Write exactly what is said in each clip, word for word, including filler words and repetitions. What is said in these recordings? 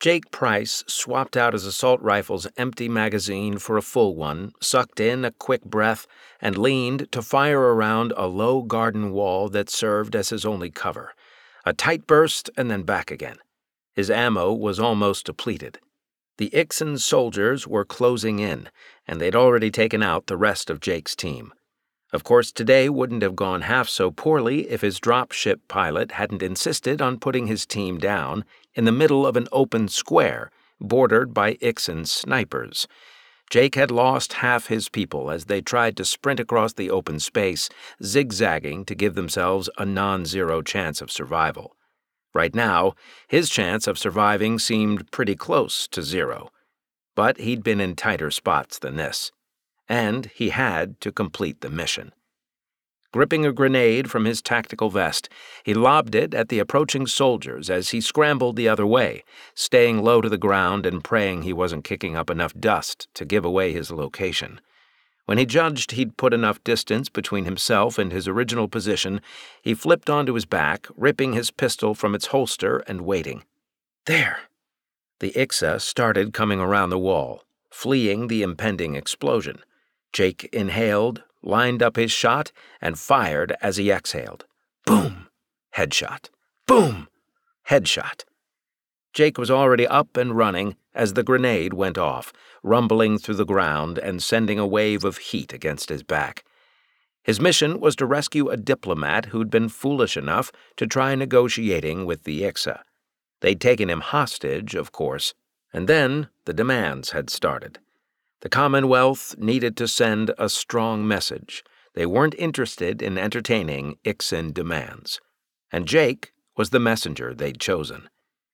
Jake Price swapped out his assault rifle's empty magazine for a full one, sucked in a quick breath, and leaned to fire around a low garden wall that served as his only cover. A tight burst and then back again. His ammo was almost depleted. The Ixon soldiers were closing in, and they'd already taken out the rest of Jake's team. Of course, today wouldn't have gone half so poorly if his dropship pilot hadn't insisted on putting his team down in the middle of an open square bordered by Ixon snipers. Jake had lost half his people as they tried to sprint across the open space, zigzagging to give themselves a non-zero chance of survival. Right now, his chance of surviving seemed pretty close to zero. But he'd been in tighter spots than this. And he had to complete the mission. Gripping a grenade from his tactical vest, he lobbed it at the approaching soldiers as he scrambled the other way, staying low to the ground and praying he wasn't kicking up enough dust to give away his location. When he judged he'd put enough distance between himself and his original position, he flipped onto his back, ripping his pistol from its holster and waiting. There! The Ixa started coming around the wall, fleeing the impending explosion. Jake inhaled, lined up his shot, and fired as he exhaled. Boom! Headshot. Boom! Headshot. Jake was already up and running as the grenade went off, rumbling through the ground and sending a wave of heat against his back. His mission was to rescue a diplomat who'd been foolish enough to try negotiating with the Ixa. They'd taken him hostage, of course, and then the demands had started. The Commonwealth needed to send a strong message. They weren't interested in entertaining Ixon demands. And Jake was the messenger they'd chosen.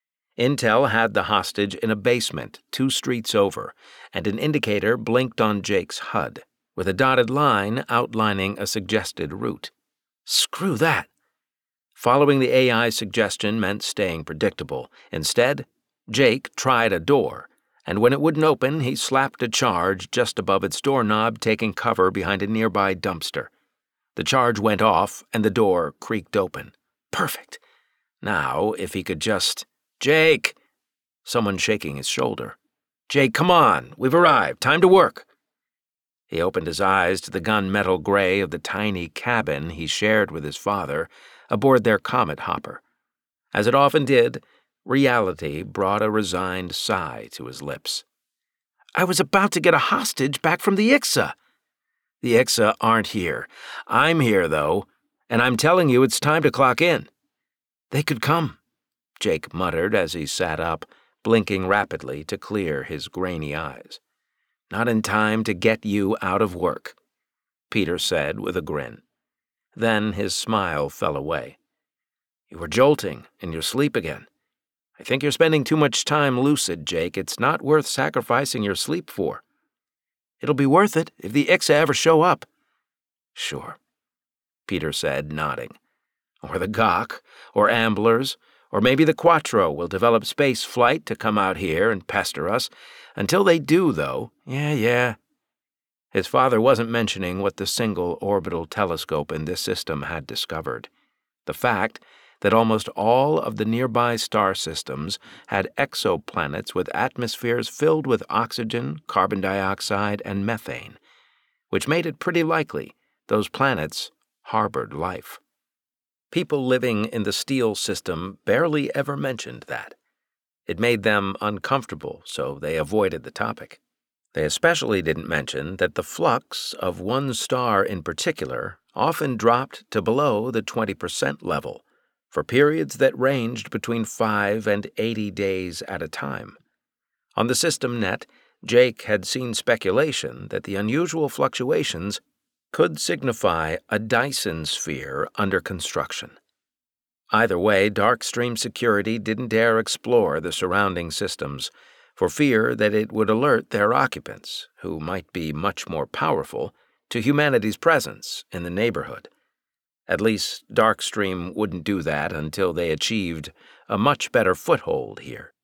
Intel had the hostage in a basement two streets over, and an indicator blinked on Jake's H U D, with a dotted line outlining a suggested route. Screw that! Following the A I suggestion meant staying predictable. Instead, Jake tried a door, and when it wouldn't open, he slapped a charge just above its doorknob, taking cover behind a nearby dumpster. The charge went off, and the door creaked open. Perfect. Now, if he could just... Jake! Someone shaking his shoulder. Jake, come on! We've arrived. Time to work! He opened his eyes to the gunmetal gray of the tiny cabin he shared with his father aboard their Comet hopper. As it often did, reality brought a resigned sigh to his lips. I was about to get a hostage back from the Ixa. The Ixa aren't here. I'm here, though, and I'm telling you it's time to clock in. They could come, Jake muttered as he sat up, blinking rapidly to clear his grainy eyes. Not in time to get you out of work, Peter said with a grin. Then his smile fell away. You were jolting in your sleep again. I think you're spending too much time lucid, Jake. It's not worth sacrificing your sleep for. It'll be worth it if the Ixa ever show up. Sure, Peter said, nodding. Or the G O C, or Amblers, or maybe the Quattro will develop space flight to come out here and pester us. Until they do, though, yeah, yeah. His father wasn't mentioning what the single orbital telescope in this system had discovered. The fact that almost all of the nearby star systems had exoplanets with atmospheres filled with oxygen, carbon dioxide, and methane, which made it pretty likely those planets harbored life. People living in the Steele system barely ever mentioned that. It made them uncomfortable, so they avoided the topic. They especially didn't mention that the flux of one star in particular often dropped to below the twenty percent level, for periods that ranged between five and eighty days at a time. On the system net, Jake had seen speculation that the unusual fluctuations could signify a Dyson sphere under construction. Either way, Darkstream Security didn't dare explore the surrounding systems, for fear that it would alert their occupants, who might be much more powerful, to humanity's presence in the neighborhood. At least, Darkstream wouldn't do that until they achieved a much better foothold here.